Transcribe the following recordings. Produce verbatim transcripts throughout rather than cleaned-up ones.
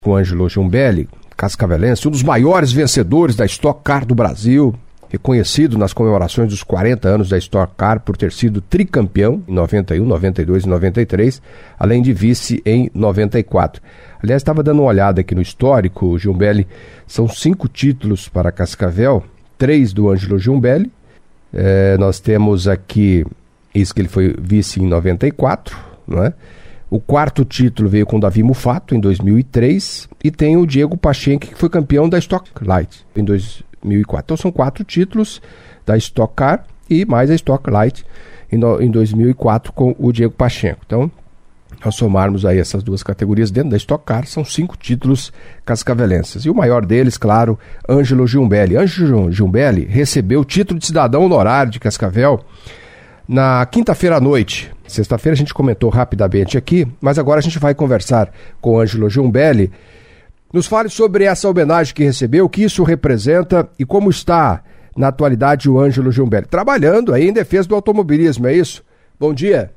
com Ângelo Giumbelli, cascavelense, um dos maiores vencedores da Stock Car do Brasil, reconhecido nas comemorações dos quarenta anos da Stock Car por ter sido tricampeão em noventa e um, noventa e dois e noventa e três, além de vice em noventa e quatro. Aliás, estava dando uma olhada aqui no histórico, Giumbelli, são cinco títulos para Cascavel, três do Ângelo Giumbelli. É, nós temos aqui, isso que ele foi vice em noventa e quatro, não é? O quarto título veio com o Davi Mufato, em dois mil e três, e tem o Diego Pachenque, que foi campeão da Stock Light, em dois mil e quatro. Então são quatro títulos da Stock Car e mais a Stock Light em, no, em dois mil e quatro com o Diego Pachenque. Então, ao somarmos aí essas duas categorias dentro da Stock Car, são cinco títulos cascavelenses. E o maior deles, claro, Ângelo Giumbelli. Ângelo Giumbelli recebeu o título de cidadão honorário de Cascavel na quinta-feira à noite. Sexta-feira a gente comentou rapidamente aqui, mas agora a gente vai conversar com o Ângelo Giumbelli. Nos fale sobre essa homenagem que recebeu, o que isso representa e como está na atualidade o Ângelo Giumbelli. Trabalhando aí em defesa do automobilismo, é isso? Bom dia.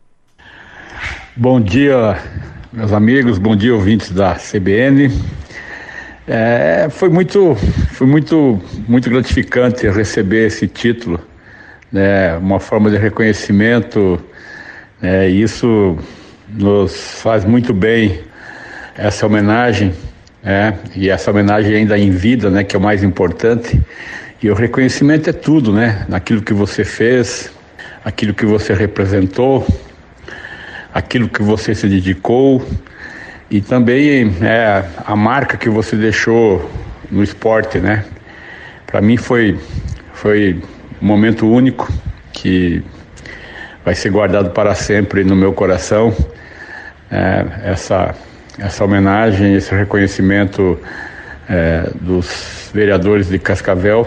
Bom dia, meus amigos, bom dia, ouvintes da C B N. É, foi muito, foi muito, muito gratificante receber esse título, né, uma forma de reconhecimento. É, isso nos faz muito bem, essa homenagem, é, e essa homenagem ainda em vida, né, que é o mais importante. E o reconhecimento é tudo, né, naquilo que você fez, aquilo que você representou, aquilo que você se dedicou e também é, a marca que você deixou no esporte, né. Para mim foi, foi um momento único que vai ser guardado para sempre no meu coração, é, essa, essa homenagem, esse reconhecimento é, dos vereadores de Cascavel.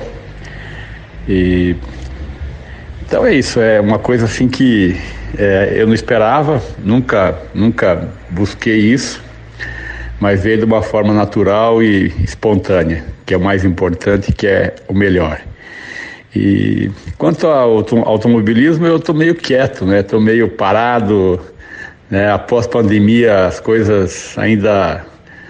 E então é isso, é uma coisa assim que é, eu não esperava, nunca, nunca busquei isso, mas veio de uma forma natural e espontânea, que é o mais importante, que é o melhor. E quanto ao automobilismo, eu estou meio quieto, né? Estou meio parado, né? Após pandemia, as coisas ainda...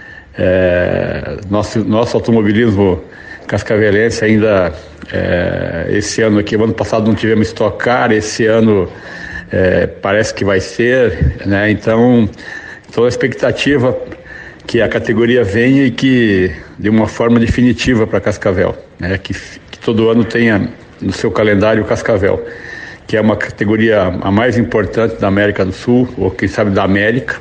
É, nosso, nosso automobilismo cascavelense ainda... É, esse ano aqui, ano passado não tivemos Stock Car, esse ano é, parece que vai ser, né? Então, estou na expectativa que a categoria venha e que de uma forma definitiva para Cascavel, né? Que, que todo ano tenha no seu calendário o Cascavel, que é uma categoria a mais importante da América do Sul, ou quem sabe da América.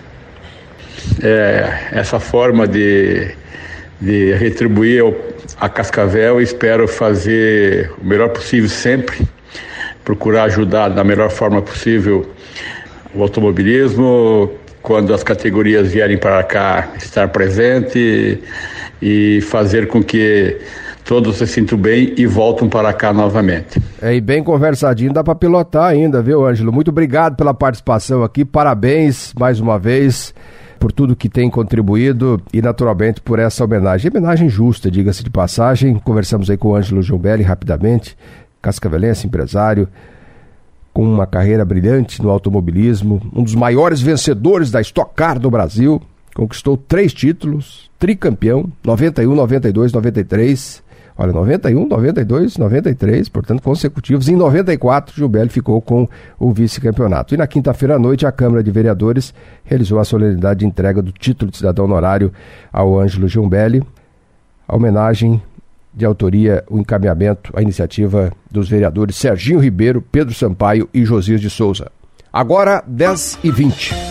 É, essa forma de, de retribuir a Cascavel, espero fazer o melhor possível sempre, procurar ajudar da melhor forma possível o automobilismo, quando as categorias vierem para cá, estar presente e fazer com que todos se sintam bem e voltam para cá novamente. É, e bem conversadinho, dá para pilotar ainda, viu, Ângelo? Muito obrigado pela participação aqui, parabéns mais uma vez por tudo que tem contribuído e naturalmente por essa homenagem. Homenagem justa, diga-se de passagem. Conversamos aí com o Ângelo Giumbelli rapidamente, cascavelense, empresário, com uma carreira brilhante no automobilismo, um dos maiores vencedores da Stock Car do Brasil, conquistou três títulos, tricampeão, noventa e um, noventa e dois, noventa e três, olha, noventa e um, noventa e dois, noventa e três, portanto consecutivos. Em noventa e quatro, Giumbelli ficou com o vice-campeonato. E na quinta-feira à noite, a Câmara de Vereadores realizou a solenidade de entrega do título de cidadão honorário ao Ângelo Giumbelli. A homenagem de autoria, o encaminhamento, a iniciativa dos vereadores Serginho Ribeiro, Pedro Sampaio e Josias de Souza. Agora, dez e vinte.